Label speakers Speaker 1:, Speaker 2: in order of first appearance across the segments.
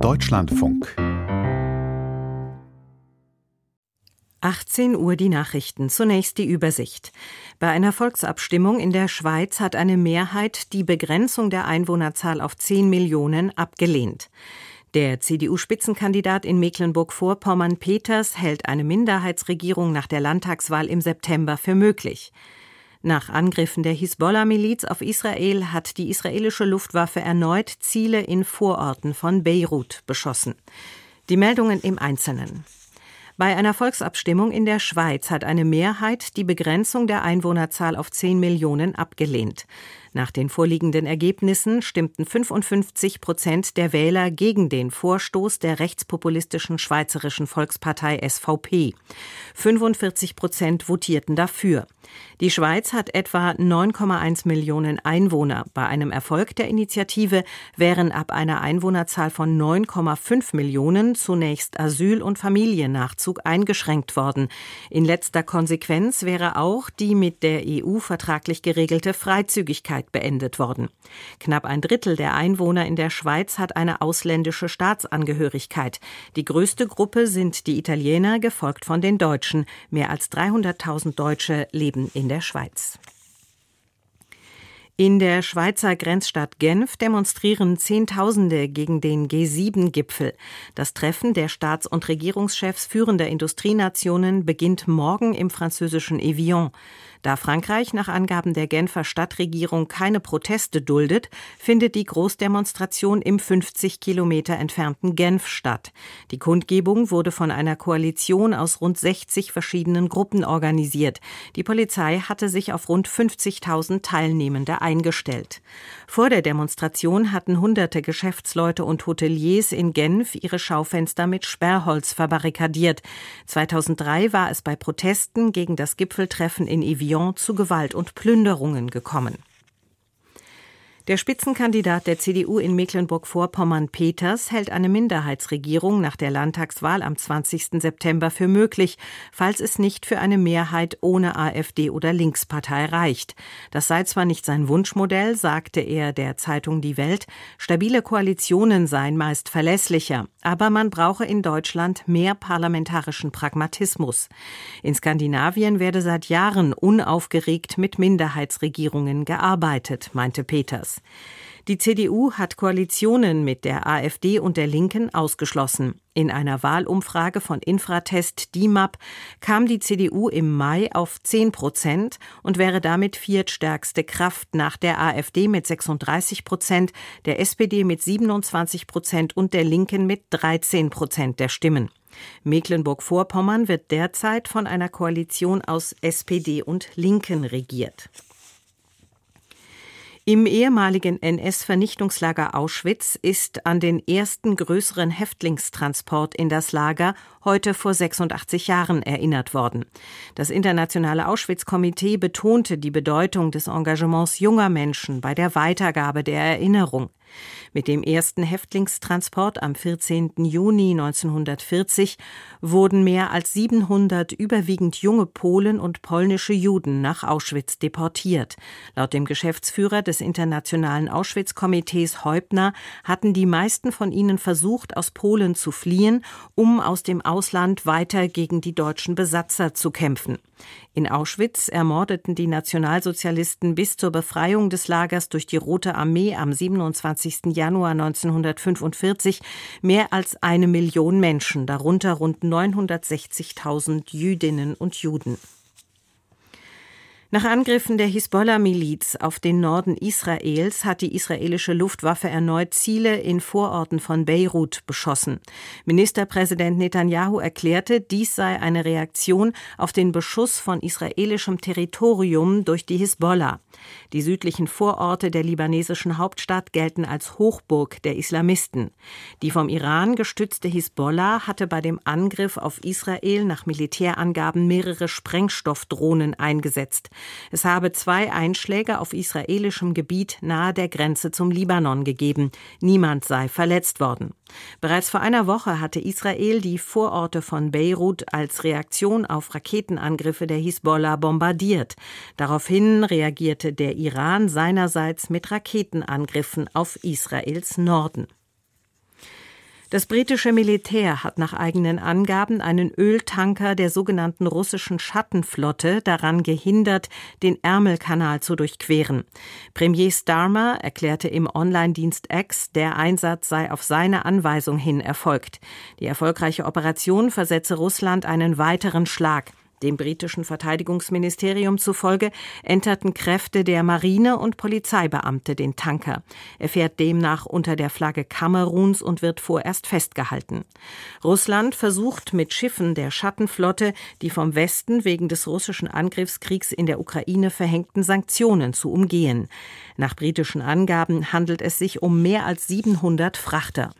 Speaker 1: Deutschlandfunk
Speaker 2: 18 Uhr die Nachrichten. Zunächst die Übersicht. Bei einer Volksabstimmung in der Schweiz hat eine Mehrheit die Begrenzung der Einwohnerzahl auf 10 Millionen abgelehnt. Der CDU-Spitzenkandidat in Mecklenburg-Vorpommern Peters hält eine Minderheitsregierung nach der Landtagswahl im September für möglich. Nach Angriffen der Hisbollah-Miliz auf Israel hat die israelische Luftwaffe erneut Ziele in Vororten von Beirut beschossen. Die Meldungen im Einzelnen. Bei einer Volksabstimmung in der Schweiz hat eine Mehrheit die Begrenzung der Einwohnerzahl auf 10 Millionen abgelehnt. Nach den vorliegenden Ergebnissen stimmten 55% der Wähler gegen den Vorstoß der rechtspopulistischen Schweizerischen Volkspartei SVP. 45% votierten dafür. Die Schweiz hat etwa 9,1 Millionen Einwohner. Bei einem Erfolg der Initiative wären ab einer Einwohnerzahl von 9,5 Millionen zunächst Asyl- und Familiennachzug eingeschränkt worden. In letzter Konsequenz wäre auch die mit der EU vertraglich geregelte Freizügigkeit beendet worden. Knapp ein Drittel der Einwohner in der Schweiz hat eine ausländische Staatsangehörigkeit. Die größte Gruppe sind die Italiener, gefolgt von den Deutschen. Mehr als 300.000 Deutsche leben in der Schweiz. In der Schweizer Grenzstadt Genf demonstrieren Zehntausende gegen den G7-Gipfel. Das Treffen der Staats- und Regierungschefs führender Industrienationen beginnt morgen im französischen Evian. Da Frankreich nach Angaben der Genfer Stadtregierung keine Proteste duldet, findet die Großdemonstration im 50 Kilometer entfernten Genf statt. Die Kundgebung wurde von einer Koalition aus rund 60 verschiedenen Gruppen organisiert. Die Polizei hatte sich auf rund 50.000 Teilnehmende eingestellt. Vor der Demonstration hatten hunderte Geschäftsleute und Hoteliers in Genf ihre Schaufenster mit Sperrholz verbarrikadiert. 2003 war es bei Protesten gegen das Gipfeltreffen in Evian zu Gewalt und Plünderungen gekommen. Der Spitzenkandidat der CDU in Mecklenburg-Vorpommern Peters hält eine Minderheitsregierung nach der Landtagswahl am 20. September für möglich, falls es nicht für eine Mehrheit ohne AfD oder Linkspartei reicht. Das sei zwar nicht sein Wunschmodell, sagte er der Zeitung Die Welt, stabile Koalitionen seien meist verlässlicher, aber man brauche in Deutschland mehr parlamentarischen Pragmatismus. In Skandinavien werde seit Jahren unaufgeregt mit Minderheitsregierungen gearbeitet, meinte Peters. Die CDU hat Koalitionen mit der AfD und der Linken ausgeschlossen. In einer Wahlumfrage von Infratest DIMAP kam die CDU im Mai auf 10% und wäre damit viertstärkste Kraft nach der AfD mit 36%, der SPD mit 27% und der Linken mit 13% der Stimmen. Mecklenburg-Vorpommern wird derzeit von einer Koalition aus SPD und Linken regiert. Im ehemaligen NS-Vernichtungslager Auschwitz ist an den ersten größeren Häftlingstransport in das Lager heute vor 86 Jahren erinnert worden. Das Internationale Auschwitz-Komitee betonte die Bedeutung des Engagements junger Menschen bei der Weitergabe der Erinnerung. Mit dem ersten Häftlingstransport am 14. Juni 1940 wurden mehr als 700 überwiegend junge Polen und polnische Juden nach Auschwitz deportiert. Laut dem Geschäftsführer des Internationalen Auschwitz-Komitees Heubner hatten die meisten von ihnen versucht, aus Polen zu fliehen, um aus dem Ausland weiter gegen die deutschen Besatzer zu kämpfen. In Auschwitz ermordeten die Nationalsozialisten bis zur Befreiung des Lagers durch die Rote Armee am 27. Januar 1945 mehr als 1 Million Menschen, darunter rund 960.000 Jüdinnen und Juden. Nach Angriffen der Hisbollah-Miliz auf den Norden Israels hat die israelische Luftwaffe erneut Ziele in Vororten von Beirut beschossen. Ministerpräsident Netanyahu erklärte, dies sei eine Reaktion auf den Beschuss von israelischem Territorium durch die Hisbollah. Die südlichen Vororte der libanesischen Hauptstadt gelten als Hochburg der Islamisten. Die vom Iran gestützte Hisbollah hatte bei dem Angriff auf Israel nach Militärangaben mehrere Sprengstoffdrohnen eingesetzt. Es habe 2 Einschläge auf israelischem Gebiet nahe der Grenze zum Libanon gegeben. Niemand sei verletzt worden. Bereits vor einer Woche hatte Israel die Vororte von Beirut als Reaktion auf Raketenangriffe der Hisbollah bombardiert. Daraufhin reagierte der Iran seinerseits mit Raketenangriffen auf Israels Norden. Das britische Militär hat nach eigenen Angaben einen Öltanker der sogenannten russischen Schattenflotte daran gehindert, den Ärmelkanal zu durchqueren. Premier Starmer erklärte im Online-Dienst X, der Einsatz sei auf seine Anweisung hin erfolgt. Die erfolgreiche Operation versetze Russland einen weiteren Schlag. Dem britischen Verteidigungsministerium zufolge enterten Kräfte der Marine und Polizeibeamte den Tanker. Er fährt demnach unter der Flagge Kameruns und wird vorerst festgehalten. Russland versucht mit Schiffen der Schattenflotte, die vom Westen wegen des russischen Angriffskriegs in der Ukraine verhängten Sanktionen zu umgehen. Nach britischen Angaben handelt es sich um mehr als 700 Frachter.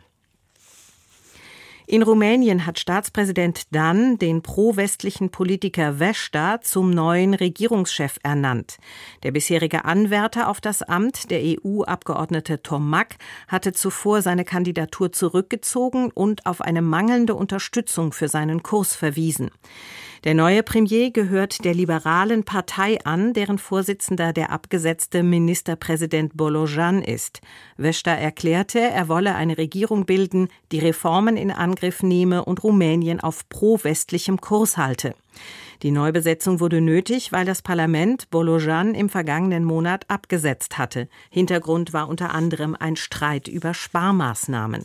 Speaker 2: In Rumänien hat Staatspräsident Dan den pro-westlichen Politiker Vesta zum neuen Regierungschef ernannt. Der bisherige Anwärter auf das Amt, der EU-Abgeordnete Tomac, hatte zuvor seine Kandidatur zurückgezogen und auf eine mangelnde Unterstützung für seinen Kurs verwiesen. Der neue Premier gehört der liberalen Partei an, deren Vorsitzender der abgesetzte Ministerpräsident Bolojan ist. Vesta erklärte, er wolle eine Regierung bilden, die Reformen in Angriff nehme und Rumänien auf pro-westlichem Kurs halte. Die Neubesetzung wurde nötig, weil das Parlament Bolojan im vergangenen Monat abgesetzt hatte. Hintergrund war unter anderem ein Streit über Sparmaßnahmen.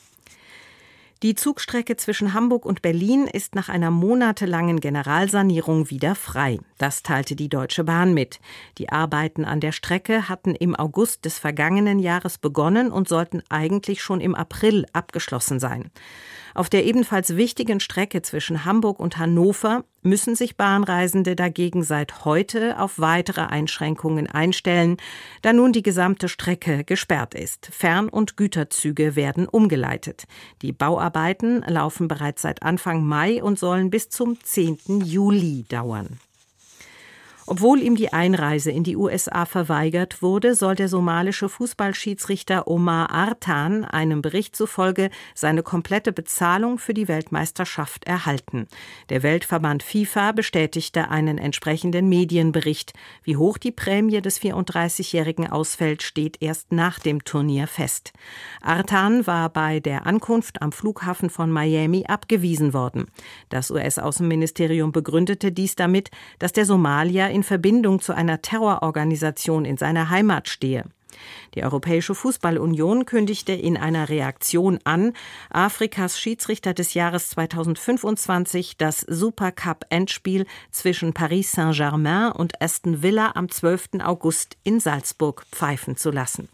Speaker 2: Die Zugstrecke zwischen Hamburg und Berlin ist nach einer monatelangen Generalsanierung wieder frei. Das teilte die Deutsche Bahn mit. Die Arbeiten an der Strecke hatten im August des vergangenen Jahres begonnen und sollten eigentlich schon im April abgeschlossen sein. Auf der ebenfalls wichtigen Strecke zwischen Hamburg und Hannover müssen sich Bahnreisende dagegen seit heute auf weitere Einschränkungen einstellen, da nun die gesamte Strecke gesperrt ist. Fern- und Güterzüge werden umgeleitet. Die Bauarbeiten laufen bereits seit Anfang Mai und sollen bis zum 10. Juli dauern. Obwohl ihm die Einreise in die USA verweigert wurde, soll der somalische Fußballschiedsrichter Omar Artan einem Bericht zufolge seine komplette Bezahlung für die Weltmeisterschaft erhalten. Der Weltverband FIFA bestätigte einen entsprechenden Medienbericht. Wie hoch die Prämie des 34-Jährigen ausfällt, steht erst nach dem Turnier fest. Artan war bei der Ankunft am Flughafen von Miami abgewiesen worden. Das US-Außenministerium begründete dies damit, dass der Somalier in Verbindung zu einer Terrororganisation in seiner Heimat stehe. Die Europäische Fußballunion kündigte in einer Reaktion an, Afrikas Schiedsrichter des Jahres 2025 das Supercup-Endspiel zwischen Paris Saint-Germain und Aston Villa am 12. August in Salzburg pfeifen zu lassen.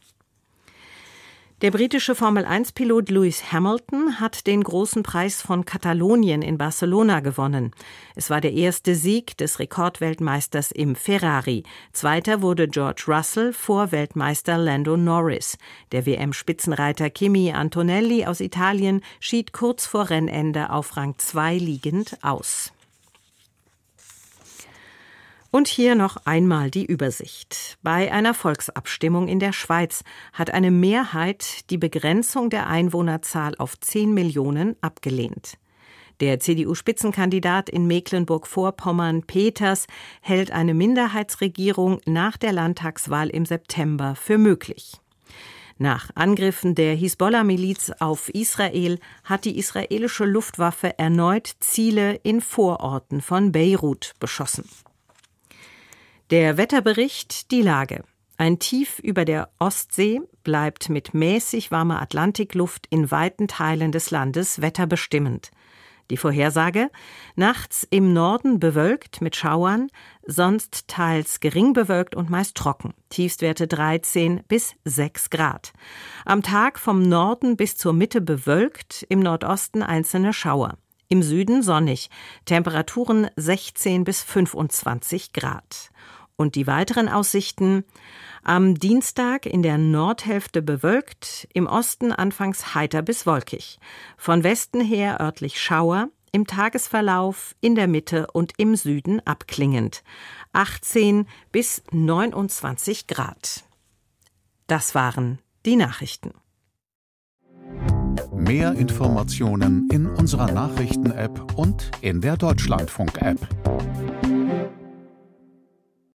Speaker 2: Der britische Formel-1-Pilot Lewis Hamilton hat den großen Preis von Katalonien in Barcelona gewonnen. Es war der erste Sieg des Rekordweltmeisters im Ferrari. Zweiter wurde George Russell vor Weltmeister Lando Norris. Der WM-Spitzenreiter Kimi Antonelli aus Italien schied kurz vor Rennende auf Rang 2 liegend aus. Und hier noch einmal die Übersicht. Bei einer Volksabstimmung in der Schweiz hat eine Mehrheit die Begrenzung der Einwohnerzahl auf 10 Millionen abgelehnt. Der CDU-Spitzenkandidat in Mecklenburg-Vorpommern, Peters, hält eine Minderheitsregierung nach der Landtagswahl im September für möglich. Nach Angriffen der Hisbollah-Miliz auf Israel hat die israelische Luftwaffe erneut Ziele in Vororten von Beirut beschossen. Der Wetterbericht, die Lage. Ein Tief über der Ostsee bleibt mit mäßig warmer Atlantikluft in weiten Teilen des Landes wetterbestimmend. Die Vorhersage: nachts im Norden bewölkt mit Schauern, sonst teils gering bewölkt und meist trocken. Tiefstwerte 13 bis 6 Grad. Am Tag vom Norden bis zur Mitte bewölkt, im Nordosten einzelne Schauer. Im Süden sonnig, Temperaturen 16 bis 25 Grad. Und die weiteren Aussichten: am Dienstag in der Nordhälfte bewölkt, im Osten anfangs heiter bis wolkig. Von Westen her örtlich Schauer, im Tagesverlauf in der Mitte und im Süden abklingend. 18 bis 29 Grad. Das waren die Nachrichten.
Speaker 1: Mehr Informationen in unserer Nachrichten-App und in der Deutschlandfunk-App.